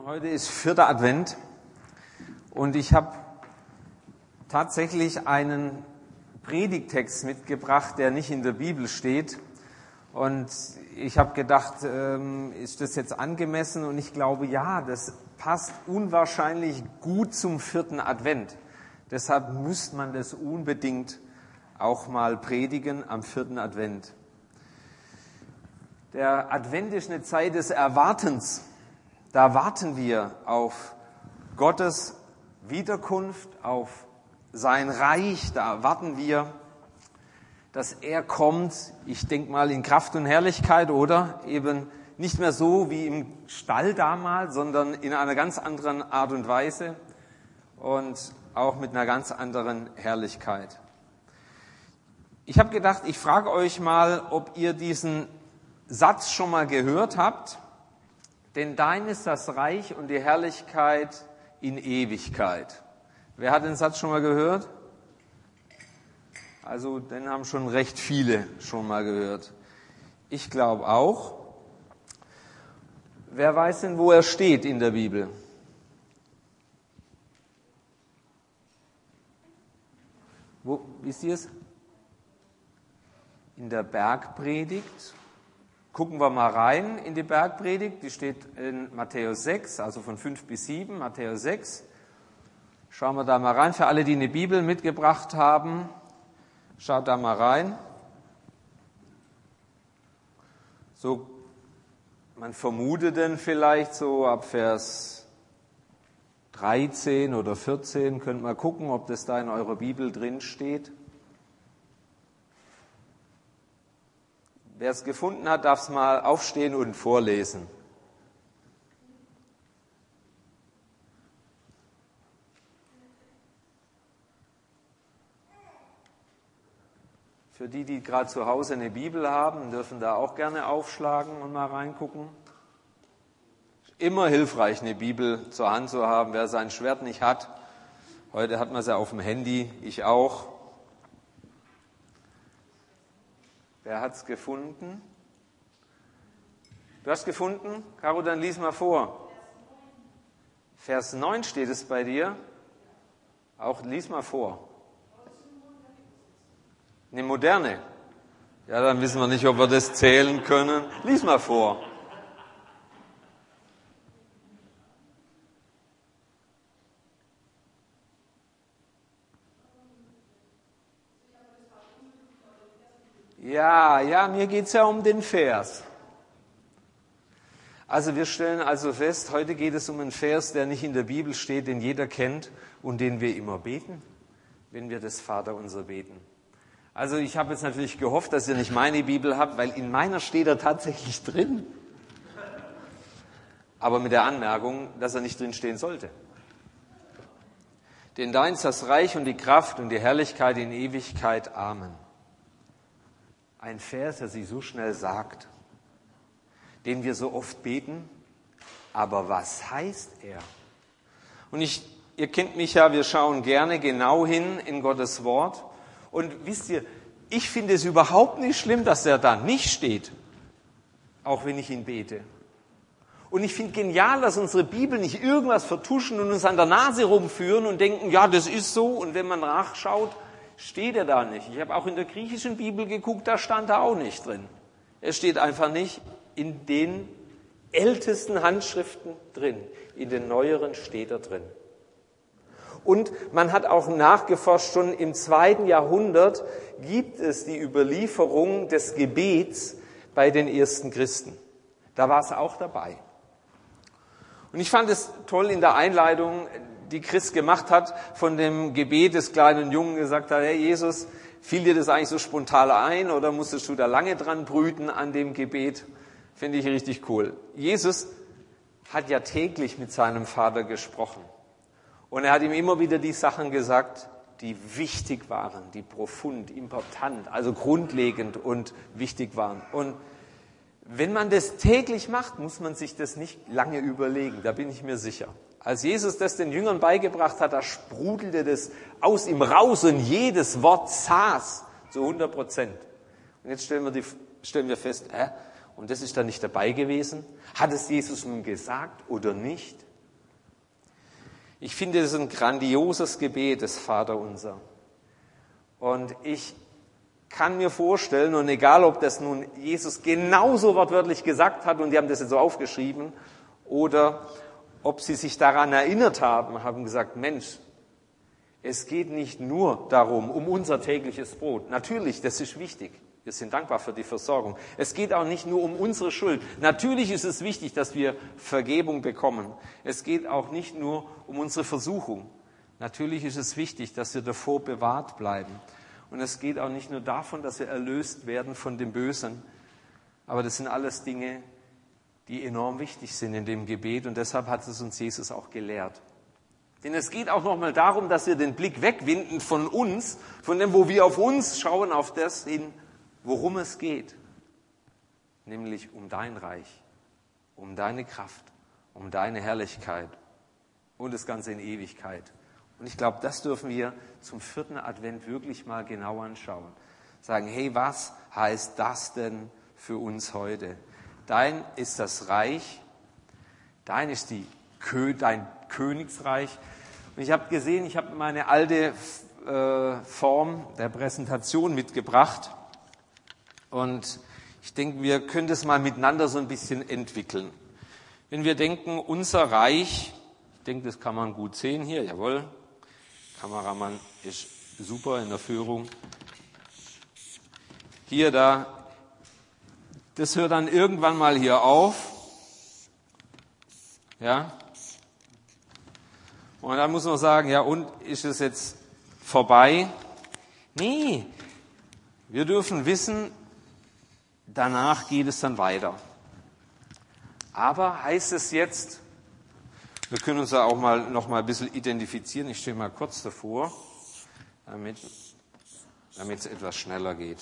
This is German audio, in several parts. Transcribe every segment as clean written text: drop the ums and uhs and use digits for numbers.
Heute ist 4. Advent und ich habe tatsächlich einen Predigttext mitgebracht, der nicht in der Bibel steht. Und ich habe gedacht, ist das jetzt angemessen? Und ich glaube, ja, das passt unwahrscheinlich gut zum 4. Advent. Deshalb müsste man das unbedingt auch mal predigen am 4. Advent. Der Advent ist eine Zeit des Erwartens. Da warten wir auf Gottes Wiederkunft, auf sein Reich. Da warten wir, dass er kommt, ich denke mal in Kraft und Herrlichkeit, oder eben nicht mehr so wie im Stall damals, sondern in einer ganz anderen Art und Weise und auch mit einer ganz anderen Herrlichkeit. Ich habe gedacht, ich frage euch mal, ob ihr diesen Satz schon mal gehört habt. Denn dein ist das Reich und die Herrlichkeit in Ewigkeit. Wer hat den Satz schon mal gehört? Also, den haben schon recht viele schon mal gehört. Ich glaube auch. Wer weiß denn, wo er steht in der Bibel? Wo, wisst ihr es? In der Bergpredigt. Gucken wir mal rein in die Bergpredigt. Die steht in Matthäus 6, also von 5 bis 7, Matthäus 6. Schauen wir da mal rein. Für alle, die eine Bibel mitgebracht haben, schaut da mal rein. So, man vermutet denn vielleicht so ab Vers 13 oder 14, könnt mal gucken, ob das da in eurer Bibel drin steht. Wer es gefunden hat, darf es mal aufstehen und vorlesen. Für die, die gerade zu Hause eine Bibel haben, dürfen da auch gerne aufschlagen und mal reingucken. Immer hilfreich, eine Bibel zur Hand zu haben, wer sein Schwert nicht hat. Heute hat man es ja auf dem Handy, ich auch. Wer hat es gefunden? Du hast gefunden? Caro, dann lies mal vor. Vers 9 steht es bei dir. Auch lies mal vor. Eine moderne. Ja, dann wissen wir nicht, ob wir das zählen können. Lies mal vor. Ja, mir geht's ja um den Vers. Also wir stellen also fest, heute geht es um einen Vers, der nicht in der Bibel steht, den jeder kennt und den wir immer beten, wenn wir das Vaterunser beten. Also ich habe jetzt natürlich gehofft, dass ihr nicht meine Bibel habt, weil in meiner steht er tatsächlich drin. Aber mit der Anmerkung, dass er nicht drin stehen sollte. Denn dein ist das Reich und die Kraft und die Herrlichkeit in Ewigkeit. Amen. Ein Vers, der sich so schnell sagt, den wir so oft beten, aber was heißt er? Und ihr kennt mich ja, wir schauen gerne genau hin in Gottes Wort. Und wisst ihr, ich finde es überhaupt nicht schlimm, dass er da nicht steht, auch wenn ich ihn bete. Und ich finde genial, dass unsere Bibel nicht irgendwas vertuschen und uns an der Nase rumführen und denken, ja, das ist so. Und wenn man nachschaut, steht er da nicht. Ich habe auch in der griechischen Bibel geguckt, da stand er auch nicht drin. Er steht einfach nicht in den ältesten Handschriften drin. In den neueren steht er drin. Und man hat auch nachgeforscht, schon im 2. Jahrhundert gibt es die Überlieferung des Gebets bei den ersten Christen. Da war es auch dabei. Und ich fand es toll in der Einleitung, die Christ gemacht hat, von dem Gebet des kleinen Jungen gesagt hat, hey Jesus, fiel dir das eigentlich so spontan ein oder musstest du da lange dran brüten an dem Gebet? Finde ich richtig cool. Jesus hat ja täglich mit seinem Vater gesprochen. Und er hat ihm immer wieder die Sachen gesagt, die wichtig waren, die profund, important, also grundlegend und wichtig waren. Und wenn man das täglich macht, muss man sich das nicht lange überlegen, da bin ich mir sicher. Als Jesus das den Jüngern beigebracht hat, da sprudelte das aus ihm raus und jedes Wort saß zu 100%. Und jetzt stellen wir fest, und das ist da nicht dabei gewesen? Hat es Jesus nun gesagt oder nicht? Ich finde, das ist ein grandioses Gebet, das Vaterunser. Und ich kann mir vorstellen, und egal, ob das nun Jesus genauso wortwörtlich gesagt hat und die haben das jetzt so aufgeschrieben, oder ob sie sich daran erinnert haben gesagt, Mensch, es geht nicht nur darum, um unser tägliches Brot. Natürlich, das ist wichtig. Wir sind dankbar für die Versorgung. Es geht auch nicht nur um unsere Schuld. Natürlich ist es wichtig, dass wir Vergebung bekommen. Es geht auch nicht nur um unsere Versuchung. Natürlich ist es wichtig, dass wir davor bewahrt bleiben. Und es geht auch nicht nur davon, dass wir erlöst werden von dem Bösen. Aber das sind alles Dinge, die enorm wichtig sind in dem Gebet. Und deshalb hat es uns Jesus auch gelehrt. Denn es geht auch nochmal darum, dass wir den Blick wegwenden von uns, von dem, wo wir auf uns schauen, auf das hin, worum es geht. Nämlich um dein Reich, um deine Kraft, um deine Herrlichkeit und das Ganze in Ewigkeit. Und ich glaube, das dürfen wir zum 4. Advent wirklich mal genau anschauen. Sagen, hey, was heißt das denn für uns heute? Dein ist das Reich, dein ist dein Königsreich. Und ich habe gesehen, ich habe meine alte Form der Präsentation mitgebracht. Und ich denke, wir können das mal miteinander so ein bisschen entwickeln. Wenn wir denken, unser Reich, ich denke, das kann man gut sehen hier, jawohl, Kameramann ist super in der Führung. Hier, da, das hört dann irgendwann mal hier auf. Ja. Und dann muss man sagen, ja, und ist es jetzt vorbei? Nee, wir dürfen wissen, danach geht es dann weiter. Aber heißt es jetzt, wir können uns da auch noch mal ein bisschen identifizieren. Ich stehe mal kurz davor, damit es etwas schneller geht.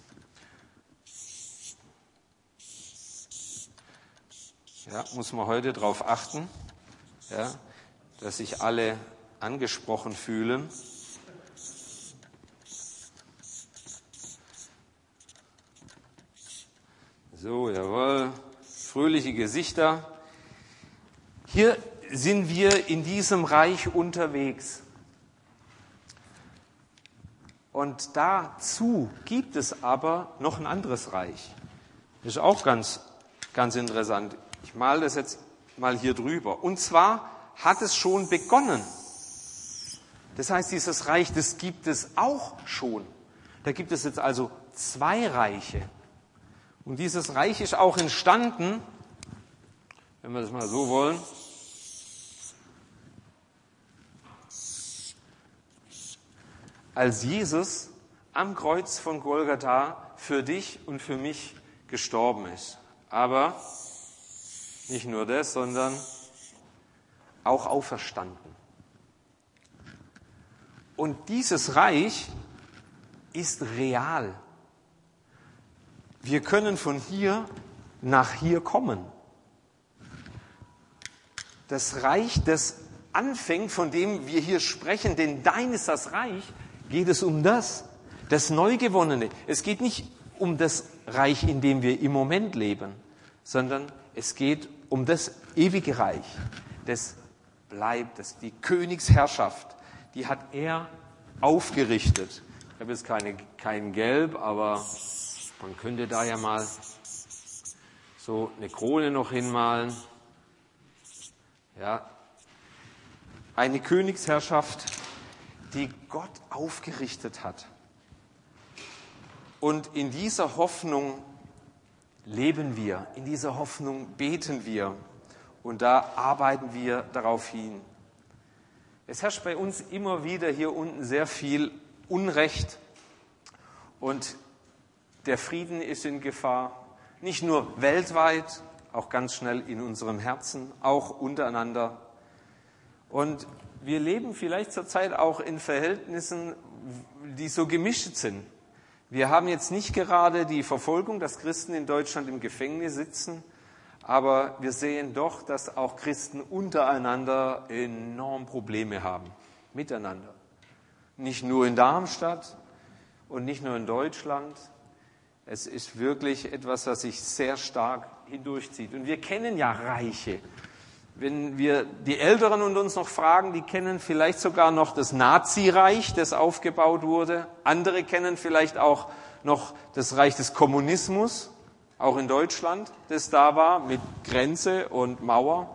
Ja, muss man heute darauf achten, ja, dass sich alle angesprochen fühlen. So, jawohl, fröhliche Gesichter. Hier sind wir in diesem Reich unterwegs. Und dazu gibt es aber noch ein anderes Reich. Das ist auch ganz interessant. Ich male das jetzt mal hier drüber. Und zwar hat es schon begonnen. Das heißt, dieses Reich, das gibt es auch schon. Da gibt es jetzt also 2 Reiche. Und dieses Reich ist auch entstanden, wenn wir das mal so wollen, als Jesus am Kreuz von Golgatha für dich und für mich gestorben ist. Aber nicht nur das, sondern auch auferstanden. Und dieses Reich ist real. Wir können von hier nach hier kommen. Das Reich, das anfängt, von dem wir hier sprechen, denn dein ist das Reich, geht es um das Neugewonnene. Es geht nicht um das Reich, in dem wir im Moment leben, sondern es geht um das ewige Reich. Das bleibt, die Königsherrschaft, die hat er aufgerichtet. Ich habe jetzt kein Gelb, aber man könnte da ja mal so eine Krone noch hinmalen. Ja, eine Königsherrschaft, die Gott aufgerichtet hat. Und in dieser Hoffnung leben wir, in dieser Hoffnung beten wir und da arbeiten wir darauf hin. Es herrscht bei uns immer wieder hier unten sehr viel Unrecht und der Frieden ist in Gefahr, nicht nur weltweit, auch ganz schnell in unserem Herzen, auch untereinander. Und wir leben vielleicht zurzeit auch in Verhältnissen, die so gemischt sind. Wir haben jetzt nicht gerade die Verfolgung, dass Christen in Deutschland im Gefängnis sitzen, aber wir sehen doch, dass auch Christen untereinander enorm Probleme haben, miteinander. Nicht nur in Darmstadt und nicht nur in Deutschland. Es ist wirklich etwas, was sich sehr stark hindurchzieht. Und wir kennen ja Reiche. Wenn wir die Älteren unter uns noch fragen, die kennen vielleicht sogar noch das Nazireich, das aufgebaut wurde. Andere kennen vielleicht auch noch das Reich des Kommunismus, auch in Deutschland, das da war, mit Grenze und Mauer.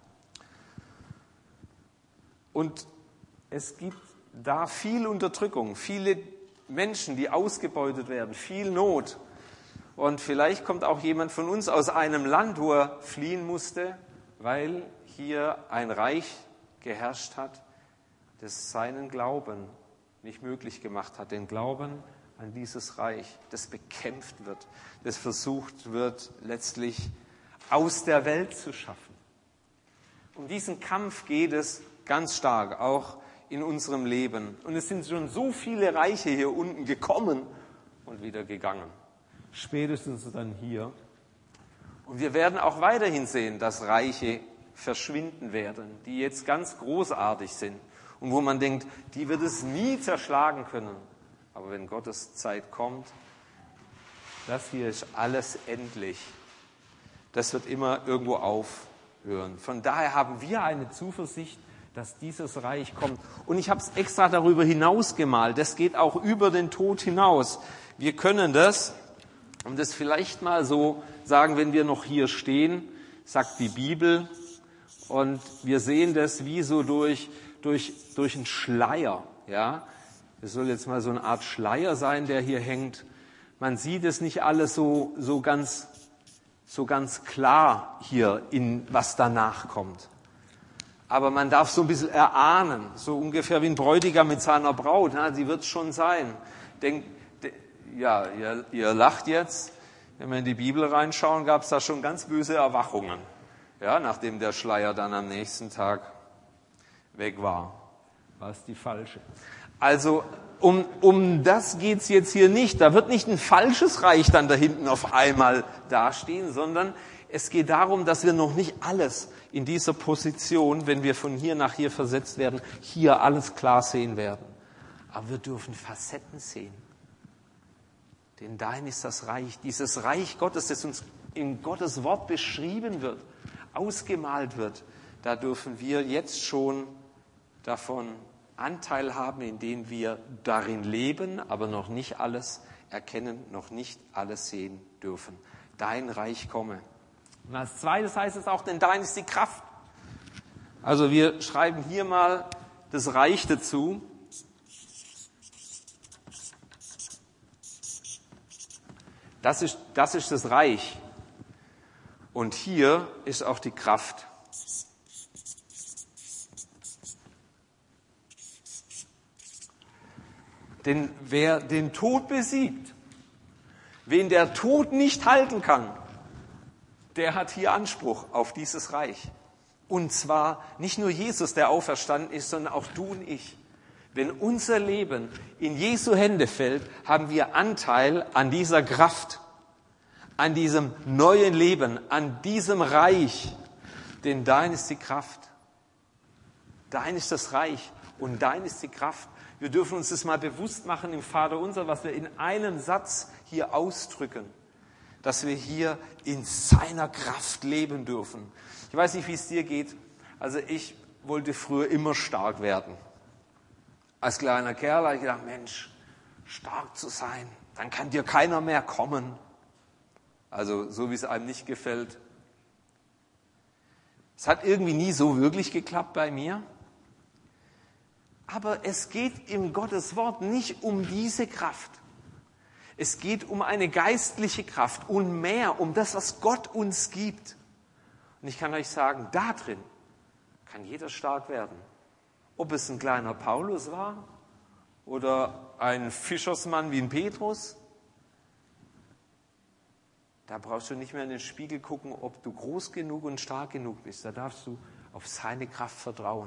Und es gibt da viel Unterdrückung, viele Menschen, die ausgebeutet werden, viel Not. Und vielleicht kommt auch jemand von uns aus einem Land, wo er fliehen musste, weil hier ein Reich geherrscht hat, das seinen Glauben nicht möglich gemacht hat, den Glauben an dieses Reich, das bekämpft wird, das versucht wird, letztlich aus der Welt zu schaffen. Um diesen Kampf geht es ganz stark, auch in unserem Leben. Und es sind schon so viele Reiche hier unten gekommen und wieder gegangen. Spätestens dann hier. Und wir werden auch weiterhin sehen, dass Reiche verschwinden werden, die jetzt ganz großartig sind und wo man denkt, die wird es nie zerschlagen können. Aber wenn Gottes Zeit kommt, das hier ist alles endlich. Das wird immer irgendwo aufhören. Von daher haben wir eine Zuversicht, dass dieses Reich kommt. Und ich habe es extra darüber hinaus gemalt. Das geht auch über den Tod hinaus. Wir können das, um das vielleicht mal so sagen, wenn wir noch hier stehen, sagt die Bibel, und wir sehen das wie so durch einen Schleier. Ja? Das soll jetzt mal so eine Art Schleier sein, der hier hängt. Man sieht es nicht alles so ganz klar hier, in was danach kommt. Aber man darf so ein bisschen erahnen, so ungefähr wie ein Bräutigam mit seiner Braut. Ja, sie wird es schon sein. Ja, ihr lacht jetzt. Wenn wir in die Bibel reinschauen, gab es da schon ganz böse Erwachungen. Ja, nachdem der Schleier dann am nächsten Tag weg war. War es die falsche. Also um das geht's jetzt hier nicht. Da wird nicht ein falsches Reich dann da hinten auf einmal dastehen, sondern es geht darum, dass wir noch nicht alles in dieser Position, wenn wir von hier nach hier versetzt werden, hier alles klar sehen werden. Aber wir dürfen Facetten sehen. Denn dein ist das Reich, dieses Reich Gottes, das uns in Gottes Wort beschrieben wird, ausgemalt wird. Da dürfen wir jetzt schon davon Anteil haben, indem wir darin leben, aber noch nicht alles erkennen, noch nicht alles sehen dürfen. Dein Reich komme. Und als zweites heißt es auch, denn dein ist die Kraft. Also wir schreiben hier mal das Reich dazu. Das ist das Reich. Und hier ist auch die Kraft. Denn wer den Tod besiegt, wen der Tod nicht halten kann, der hat hier Anspruch auf dieses Reich. Und zwar nicht nur Jesus, der auferstanden ist, sondern auch du und ich. Wenn unser Leben in Jesu Hände fällt, haben wir Anteil an dieser Kraft, an diesem neuen Leben, an diesem Reich. Denn dein ist die Kraft. Dein ist das Reich und dein ist die Kraft. Wir dürfen uns das mal bewusst machen im Vaterunser, was wir in einem Satz hier ausdrücken. Dass wir hier in seiner Kraft leben dürfen. Ich weiß nicht, wie es dir geht. Also ich wollte früher immer stark werden. Als kleiner Kerl habe ich gedacht, Mensch, stark zu sein, dann kann dir keiner mehr kommen. Also so wie es einem nicht gefällt. Es hat irgendwie nie so wirklich geklappt bei mir. Aber es geht im Gottes Wort nicht um diese Kraft. Es geht um eine geistliche Kraft und mehr, um das, was Gott uns gibt. Und ich kann euch sagen, da drin kann jeder stark werden. Ob es ein kleiner Paulus war oder ein Fischersmann wie ein Petrus, da brauchst du nicht mehr in den Spiegel gucken, ob du groß genug und stark genug bist. Da darfst du auf seine Kraft vertrauen.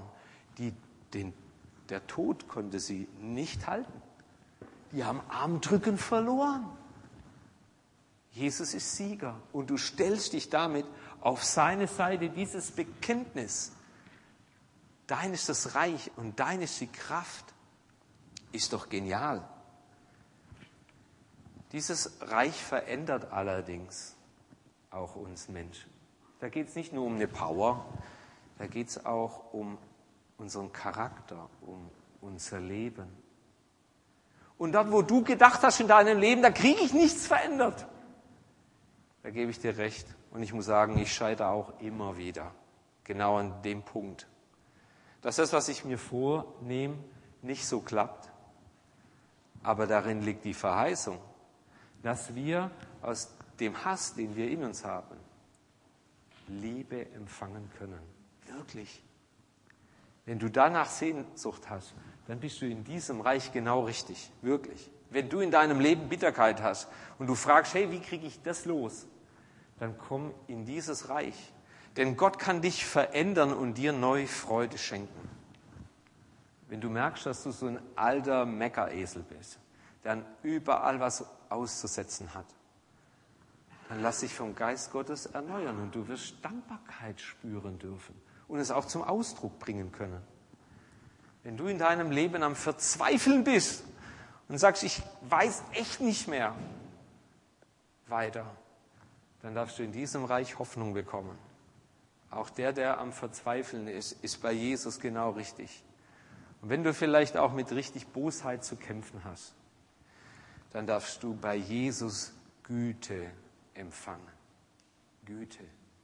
Der Tod konnte sie nicht halten. Die haben Armdrücken verloren. Jesus ist Sieger und du stellst dich damit auf seine Seite, dieses Bekenntnis. Dein ist das Reich und dein ist die Kraft. Ist doch genial. Dieses Reich verändert allerdings auch uns Menschen. Da geht es nicht nur um eine Power, Da geht es auch um unseren Charakter, um unser Leben. Und dort, wo du gedacht hast in deinem Leben, da kriege ich nichts verändert, da gebe ich dir recht. Und ich muss sagen, ich scheitere auch immer wieder genau an dem Punkt, dass das, was ich mir vornehme, nicht so klappt. Aber darin liegt die Verheißung, dass wir aus dem Hass, den wir in uns haben, Liebe empfangen können. Wirklich. Wenn du danach Sehnsucht hast, dann bist du in diesem Reich genau richtig. Wirklich. Wenn du in deinem Leben Bitterkeit hast und du fragst, hey, wie kriege ich das los? Dann komm in dieses Reich. Denn Gott kann dich verändern und dir neue Freude schenken. Wenn du merkst, dass du so ein alter Meckeresel bist, der überall was auszusetzen hat, dann lass dich vom Geist Gottes erneuern und du wirst Dankbarkeit spüren dürfen und es auch zum Ausdruck bringen können. Wenn du in deinem Leben am Verzweifeln bist und sagst, ich weiß echt nicht mehr weiter, dann darfst du in diesem Reich Hoffnung bekommen. Auch der am Verzweifeln ist bei Jesus genau richtig. Und wenn du vielleicht auch mit richtig Bosheit zu kämpfen hast, dann darfst du bei Jesus Güte empfangen. Güte.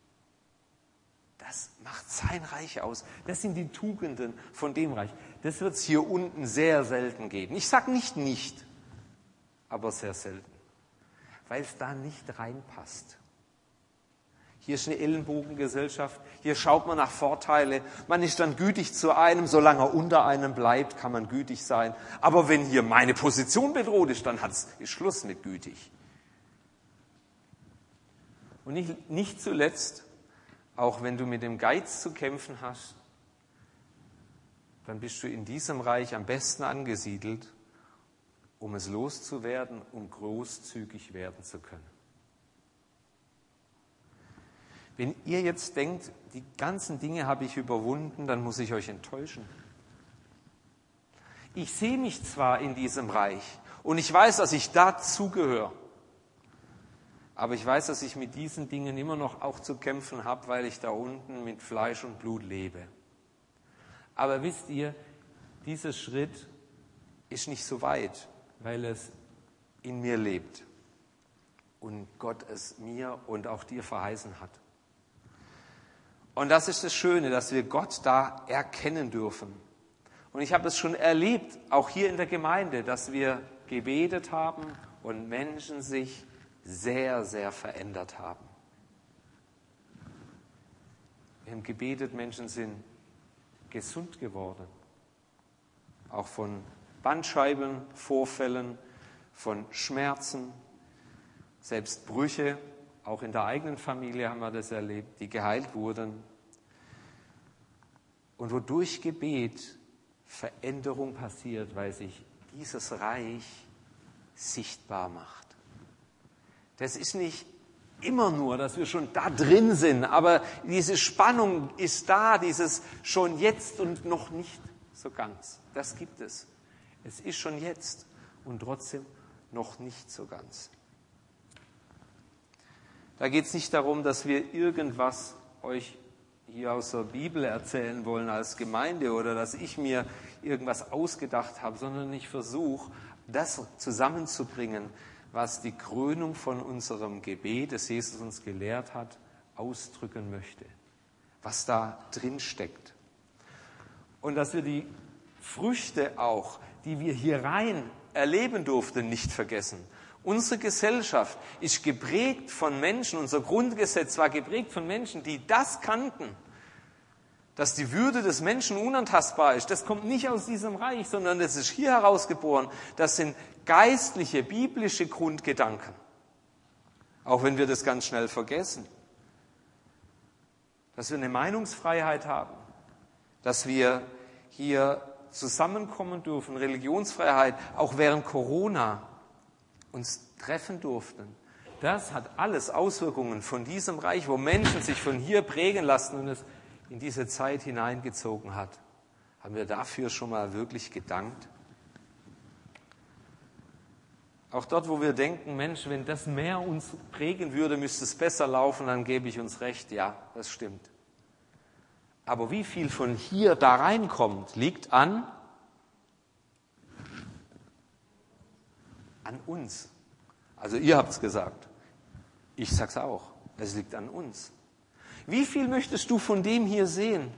Das macht sein Reich aus. Das sind die Tugenden von dem Reich. Das wird es hier unten sehr selten geben. Ich sage nicht, aber sehr selten. Weil es da nicht reinpasst. Hier ist eine Ellenbogengesellschaft. Hier schaut man nach Vorteile. Man ist dann gütig zu einem. Solange er unter einem bleibt, kann man gütig sein. Aber wenn hier meine Position bedroht ist, dann ist Schluss mit gütig. Und nicht zuletzt, auch wenn du mit dem Geiz zu kämpfen hast, dann bist du in diesem Reich am besten angesiedelt, um es loszuwerden, um großzügig werden zu können. Wenn ihr jetzt denkt, die ganzen Dinge habe ich überwunden, dann muss ich euch enttäuschen. Ich sehe mich zwar in diesem Reich und ich weiß, dass ich dazugehöre, aber ich weiß, dass ich mit diesen Dingen immer noch auch zu kämpfen habe, weil ich da unten mit Fleisch und Blut lebe. Aber wisst ihr, dieser Schritt ist nicht so weit, weil es in mir lebt und Gott es mir und auch dir verheißen hat. Und das ist das Schöne, dass wir Gott da erkennen dürfen. Und ich habe es schon erlebt, auch hier in der Gemeinde, dass wir gebetet haben und Menschen sich sehr, sehr verändert haben. Wir haben gebetet, Menschen sind gesund geworden. Auch von Bandscheibenvorfällen, von Schmerzen, selbst Brüche. Auch in der eigenen Familie haben wir das erlebt, die geheilt wurden. Und wodurch Gebet Veränderung passiert, weil sich dieses Reich sichtbar macht. Das ist nicht immer nur, dass wir schon da drin sind, aber diese Spannung ist da, dieses schon jetzt und noch nicht so ganz. Das gibt es. Es ist schon jetzt und trotzdem noch nicht so ganz. Da geht es nicht darum, dass wir irgendwas euch hier aus der Bibel erzählen wollen als Gemeinde oder dass ich mir irgendwas ausgedacht habe, sondern ich versuche, das zusammenzubringen, was die Krönung von unserem Gebet, das Jesus uns gelehrt hat, ausdrücken möchte. Was da drin steckt. Und dass wir die Früchte auch, die wir hier rein erleben durften, nicht vergessen. Unsere Gesellschaft ist geprägt von Menschen, unser Grundgesetz war geprägt von Menschen, die das kannten, dass die Würde des Menschen unantastbar ist. Das kommt nicht aus diesem Reich, sondern das ist hier herausgeboren. Das sind geistliche, biblische Grundgedanken. Auch wenn wir das ganz schnell vergessen. Dass wir eine Meinungsfreiheit haben, dass wir hier zusammenkommen dürfen, Religionsfreiheit, auch während Corona uns treffen durften. Das hat alles Auswirkungen von diesem Reich, wo Menschen sich von hier prägen lassen und es in diese Zeit hineingezogen hat. Haben wir dafür schon mal wirklich gedankt? Auch dort, wo wir denken, Mensch, wenn das mehr uns prägen würde, müsste es besser laufen, dann gebe ich uns recht. Ja, das stimmt. Aber wie viel von hier da reinkommt, liegt an uns. Also ihr habt es gesagt. Ich sag's auch. Es liegt an uns. Wie viel möchtest du von dem hier sehen?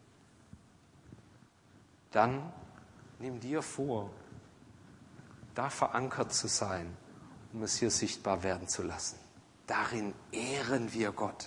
Dann nimm dir vor, da verankert zu sein, um es hier sichtbar werden zu lassen. Darin ehren wir Gott.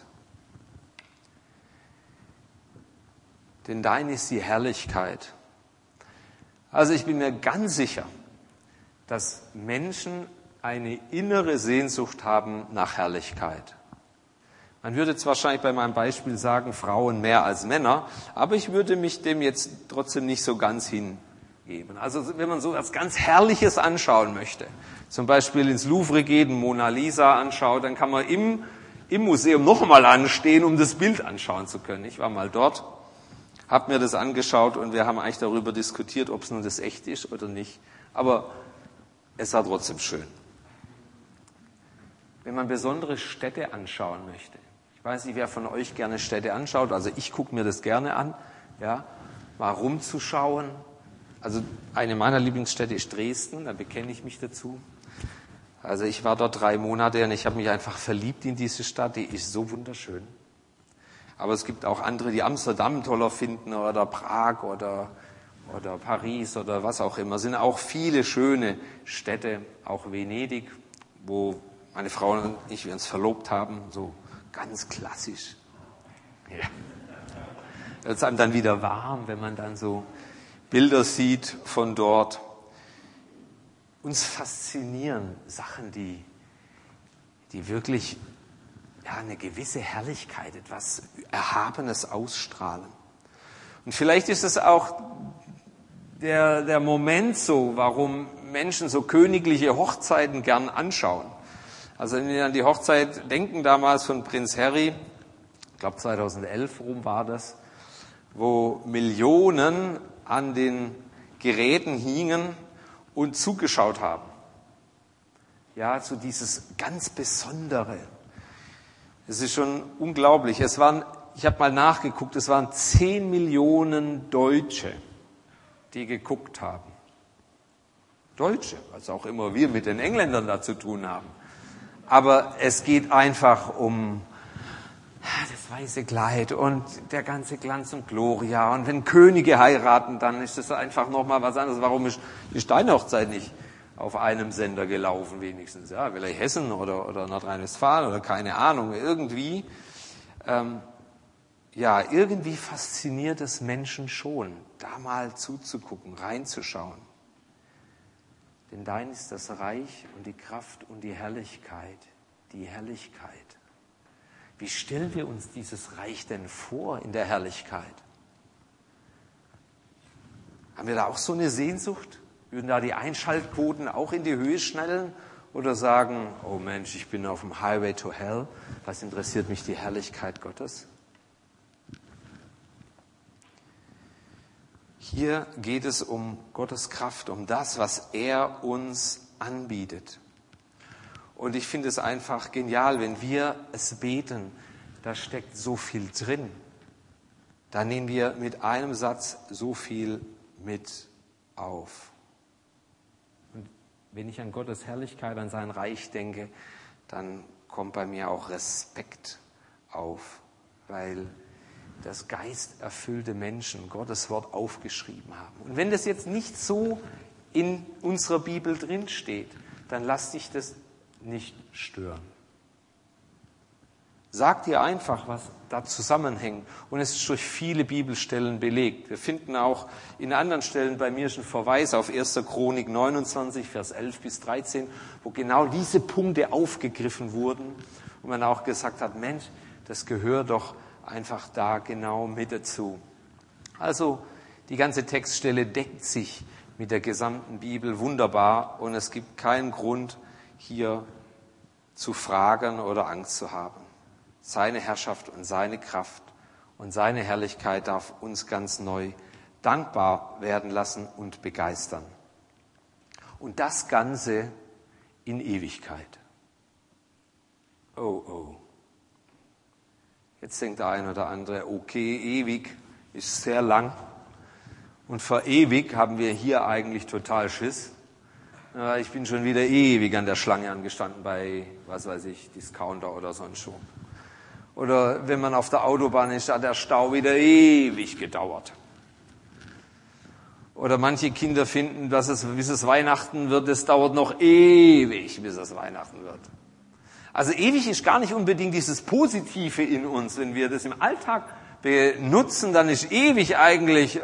Denn dein ist die Herrlichkeit. Also ich bin mir ganz sicher, dass Menschen eine innere Sehnsucht haben nach Herrlichkeit. Man würde jetzt wahrscheinlich bei meinem Beispiel sagen, Frauen mehr als Männer, aber ich würde mich dem jetzt trotzdem nicht so ganz hingeben. Also wenn man so etwas ganz Herrliches anschauen möchte, zum Beispiel ins Louvre geht, Mona Lisa anschaut, dann kann man im Museum noch einmal anstehen, um das Bild anschauen zu können. Ich war mal dort, habe mir das angeschaut und wir haben eigentlich darüber diskutiert, ob es nun das echt ist oder nicht. Aber es war trotzdem schön. Wenn man besondere Städte anschauen möchte, ich weiß nicht, wer von euch gerne Städte anschaut, also ich gucke mir das gerne an, ja, mal rumzuschauen. Also eine meiner Lieblingsstädte ist Dresden, da bekenne ich mich dazu. Also ich war dort 3 Monate und ich habe mich einfach verliebt in diese Stadt, die ist so wunderschön. Aber es gibt auch andere, die Amsterdam toller finden oder Prag oder Paris oder was auch immer. Es sind auch viele schöne Städte, auch Venedig, wo meine Frau und ich uns verlobt haben, so ganz klassisch. Ja. Da wird es einem dann wieder warm, wenn man dann so Bilder sieht von dort. Uns faszinieren Sachen, die wirklich eine gewisse Herrlichkeit, etwas Erhabenes ausstrahlen. Und vielleicht ist es auch der Moment so, warum Menschen so königliche Hochzeiten gern anschauen. Also wenn wir an die Hochzeit denken damals von Prinz Harry, ich glaube 2011 rum war das, wo Millionen an den Geräten hingen und zugeschaut haben. Ja, so dieses ganz Besondere. Es ist schon unglaublich. Ich habe mal nachgeguckt, es waren 10 Millionen Deutsche, die geguckt haben. Deutsche, was auch immer wir mit den Engländern da zu tun haben. Aber es geht einfach um das weiße Kleid und der ganze Glanz und Gloria. Und wenn Könige heiraten, dann ist das einfach nochmal was anderes. Warum ist die Steinhochzeit nicht auf einem Sender gelaufen wenigstens? Ja, vielleicht Hessen oder Nordrhein-Westfalen oder keine Ahnung. Irgendwie fasziniert es Menschen schon, da mal zuzugucken, reinzuschauen. Denn dein ist das Reich und die Kraft und die Herrlichkeit. Die Herrlichkeit. Wie stellen wir uns dieses Reich denn vor in der Herrlichkeit? Haben wir da auch so eine Sehnsucht? Würden da die Einschaltquoten auch in die Höhe schnellen? Oder sagen, oh Mensch, ich bin auf dem Highway to Hell. Was interessiert mich die Herrlichkeit Gottes? Hier geht es um Gottes Kraft, um das, was er uns anbietet. Und ich finde es einfach genial, wenn wir es beten, da steckt so viel drin. Da nehmen wir mit einem Satz so viel mit auf. Und wenn ich an Gottes Herrlichkeit, an sein Reich denke, dann kommt bei mir auch Respekt auf, weil das geisterfüllte Menschen Gottes Wort aufgeschrieben haben. Und wenn das jetzt nicht so in unserer Bibel drin steht, dann lass dich das nicht stören. Sag dir einfach, was da zusammenhängt. Und es ist durch viele Bibelstellen belegt. Wir finden auch in anderen Stellen, bei mir ist ein Verweis auf 1. Chronik 29, Vers 11 bis 13, wo genau diese Punkte aufgegriffen wurden. Und man auch gesagt hat, Mensch, das gehört doch einfach da genau mit dazu. Also die ganze Textstelle deckt sich mit der gesamten Bibel wunderbar und es gibt keinen Grund, hier zu fragen oder Angst zu haben. Seine Herrschaft und seine Kraft und seine Herrlichkeit darf uns ganz neu dankbar werden lassen und begeistern. Und das Ganze in Ewigkeit. Oh. Jetzt denkt der eine oder andere, okay, ewig, ist sehr lang. Und vor ewig haben wir hier eigentlich total Schiss. Ich bin schon wieder ewig an der Schlange angestanden bei, was weiß ich, Discounter oder sonst schon. Oder wenn man auf der Autobahn ist, hat der Stau wieder ewig gedauert. Oder manche Kinder finden, dass bis es Weihnachten wird, es dauert noch ewig, bis es Weihnachten wird. Also ewig ist gar nicht unbedingt dieses Positive in uns. Wenn wir das im Alltag benutzen, dann ist ewig eigentlich...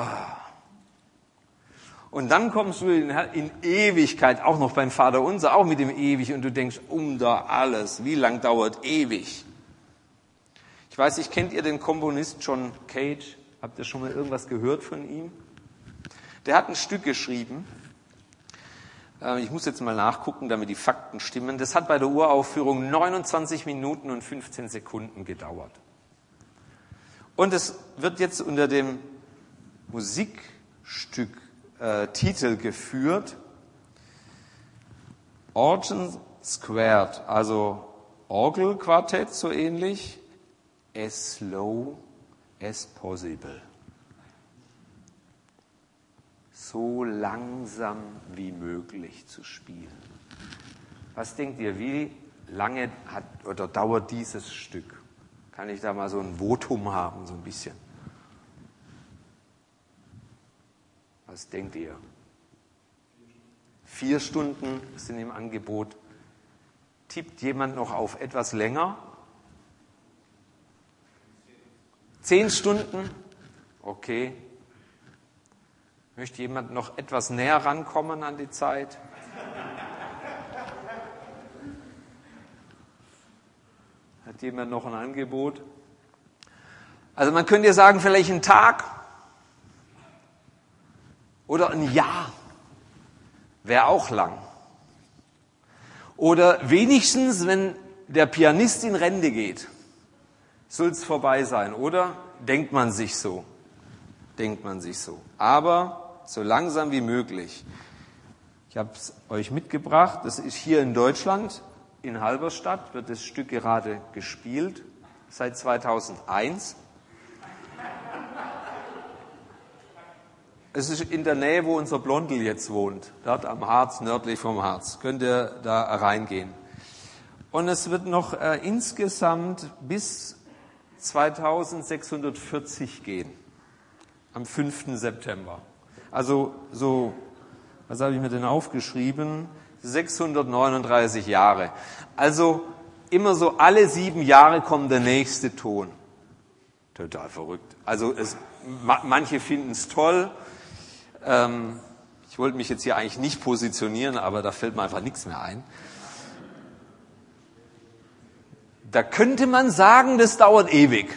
Und dann kommst du in Ewigkeit, auch noch beim Vater Unser, auch mit dem ewig, und du denkst, da alles, wie lang dauert ewig? Ich weiß nicht, kennt ihr den Komponist John Cage? Habt ihr schon mal irgendwas gehört von ihm? Der hat ein Stück geschrieben. Ich muss jetzt mal nachgucken, damit die Fakten stimmen. Das hat bei der Uraufführung 29 Minuten und 15 Sekunden gedauert. Und es wird jetzt unter dem Musikstück Titel geführt. Organ Squared, also Orgelquartett so ähnlich. As slow as possible. So langsam wie möglich zu spielen. Was denkt ihr, wie lange dauert dieses Stück? Kann ich da mal so ein Votum haben, so ein bisschen? Was denkt ihr? 4 Stunden sind im Angebot. Tippt jemand noch auf etwas länger? 10 Stunden? Okay. Möchte jemand noch etwas näher rankommen an die Zeit? Hat jemand noch ein Angebot? Also man könnte ja sagen, vielleicht einen Tag oder ein Jahr wäre auch lang. Oder wenigstens, wenn der Pianist in Rente geht, soll es vorbei sein, oder? Denkt man sich so. Aber so langsam wie möglich. Ich habe es euch mitgebracht. Das ist hier in Deutschland, in Halberstadt, wird das Stück gerade gespielt, seit 2001. Es ist in der Nähe, wo unser Blondel jetzt wohnt, dort am Harz, nördlich vom Harz. Könnt ihr da reingehen. Und es wird noch insgesamt bis 2640 gehen, am 5. September. Also so, was habe ich mir denn aufgeschrieben? 639 Jahre. Also immer so alle 7 Jahre kommt der nächste Ton. Total verrückt. Also manche finden es toll. Ich wollte mich jetzt hier eigentlich nicht positionieren, aber da fällt mir einfach nichts mehr ein. Da könnte man sagen, das dauert ewig.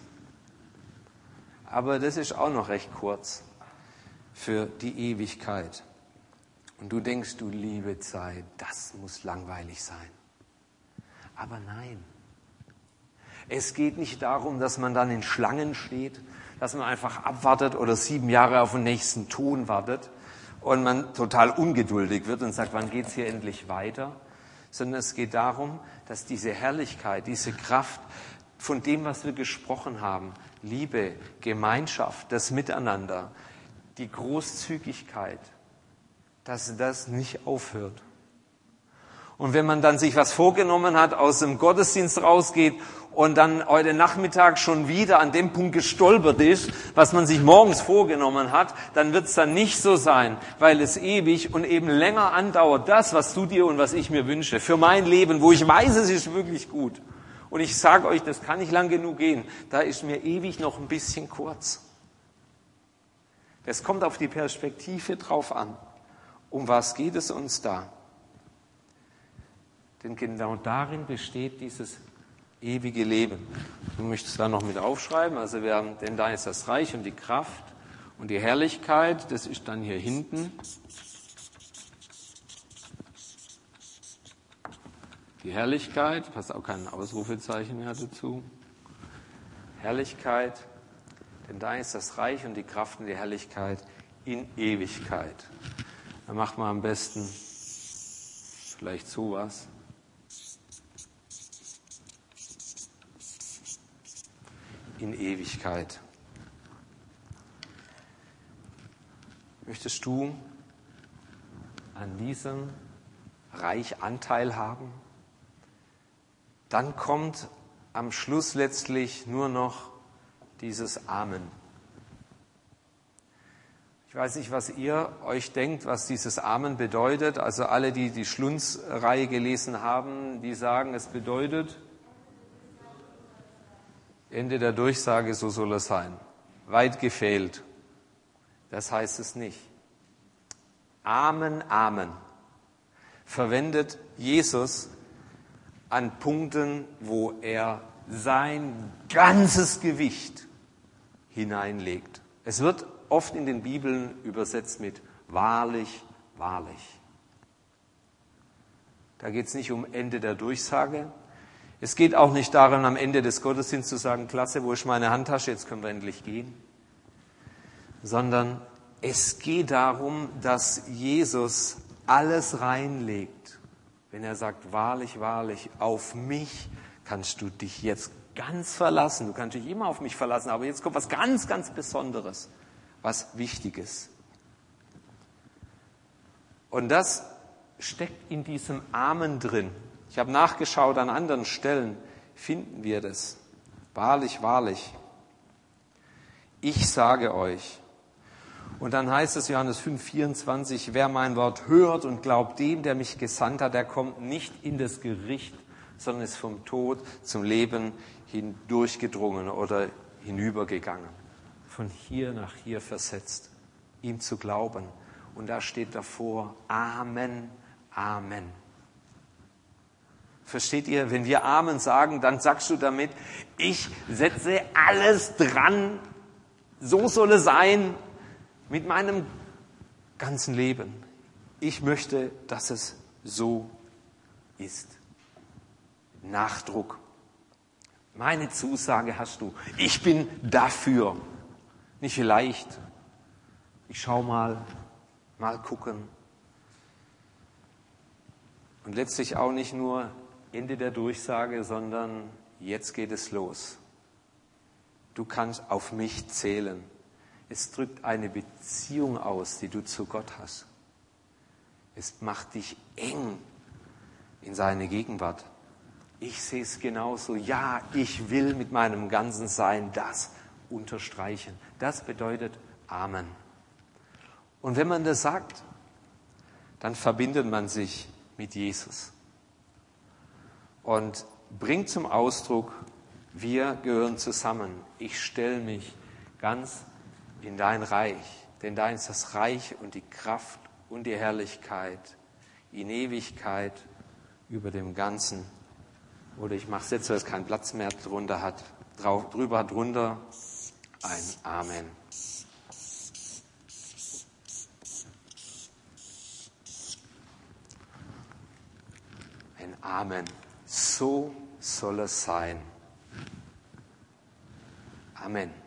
Aber das ist auch noch recht kurz für die Ewigkeit. Und du denkst, du liebe Zeit, das muss langweilig sein. Aber nein. Es geht nicht darum, dass man dann in Schlangen steht, dass man einfach abwartet oder 7 Jahre auf den nächsten Ton wartet und man total ungeduldig wird und sagt, wann geht's hier endlich weiter? Sondern es geht darum, dass diese Herrlichkeit, diese Kraft von dem, was wir gesprochen haben, Liebe, Gemeinschaft, das Miteinander, die Großzügigkeit, dass das nicht aufhört. Und wenn man dann sich was vorgenommen hat, aus dem Gottesdienst rausgeht und dann heute Nachmittag schon wieder an dem Punkt gestolpert ist, was man sich morgens vorgenommen hat, dann wird es dann nicht so sein, weil es ewig und eben länger andauert, das, was du dir und was ich mir wünsche, für mein Leben, wo ich weiß, es ist wirklich gut. Und ich sage euch, das kann nicht lang genug gehen, da ist mir ewig noch ein bisschen kurz. Es kommt auf die Perspektive drauf an. Um was geht es uns da? Denn genau darin besteht dieses ewige Leben. Du möchtest da noch mit aufschreiben, also denn da ist das Reich und die Kraft und die Herrlichkeit, das ist dann hier hinten. Die Herrlichkeit, passt auch kein Ausrufezeichen mehr dazu. Herrlichkeit, denn da ist das Reich und die Kraft und die Herrlichkeit in Ewigkeit. Da macht man am besten vielleicht sowas. In Ewigkeit. Möchtest du an diesem Reich Anteil haben? Dann kommt am Schluss letztlich nur noch dieses Amen. Ich weiß nicht, was ihr euch denkt, was dieses Amen bedeutet. Also alle, die die Schlunz-Reihe gelesen haben, die sagen, es bedeutet Ende der Durchsage, so soll es sein. Weit gefehlt. Das heißt es nicht. Amen, Amen verwendet Jesus an Punkten, wo er sein ganzes Gewicht hineinlegt. Es wird oft in den Bibeln übersetzt mit wahrlich, wahrlich. Da geht es nicht um Ende der Durchsage. Es geht auch nicht darum, am Ende des Gottesdienstes zu sagen, klasse, wo ist meine Handtasche, jetzt können wir endlich gehen. Sondern es geht darum, dass Jesus alles reinlegt. Wenn er sagt, wahrlich, wahrlich, auf mich kannst du dich jetzt ganz verlassen. Du kannst dich immer auf mich verlassen, aber jetzt kommt was ganz, ganz Besonderes, was Wichtiges. Und das steckt in diesem Amen drin. Ich habe nachgeschaut, an anderen Stellen finden wir das. Wahrlich, wahrlich. Ich sage euch. Und dann heißt es, Johannes 5,24, wer mein Wort hört und glaubt dem, der mich gesandt hat, der kommt nicht in das Gericht, sondern ist vom Tod zum Leben hindurchgedrungen oder hinübergegangen. Von hier nach hier versetzt, ihm zu glauben. Und da steht davor, Amen, Amen. Versteht ihr, wenn wir Amen sagen, dann sagst du damit, ich setze alles dran, so soll es sein, mit meinem ganzen Leben. Ich möchte, dass es so ist. Nachdruck. Meine Zusage hast du. Ich bin dafür. Nicht vielleicht. Ich schau mal gucken. Und letztlich auch nicht nur Ende der Durchsage, sondern jetzt geht es los. Du kannst auf mich zählen. Es drückt eine Beziehung aus, die du zu Gott hast. Es macht dich eng in seine Gegenwart. Ich sehe es genauso. Ja, ich will mit meinem ganzen Sein das unterstreichen. Das bedeutet Amen. Und wenn man das sagt, dann verbindet man sich mit Jesus und bringt zum Ausdruck, wir gehören zusammen. Ich stelle mich ganz in dein Reich, denn dein ist das Reich und die Kraft und die Herrlichkeit in Ewigkeit über dem Ganzen. Oder ich mache es jetzt, weil es keinen Platz mehr drunter hat, drunter ein Amen. Ein Amen. So soll es sein. Amen.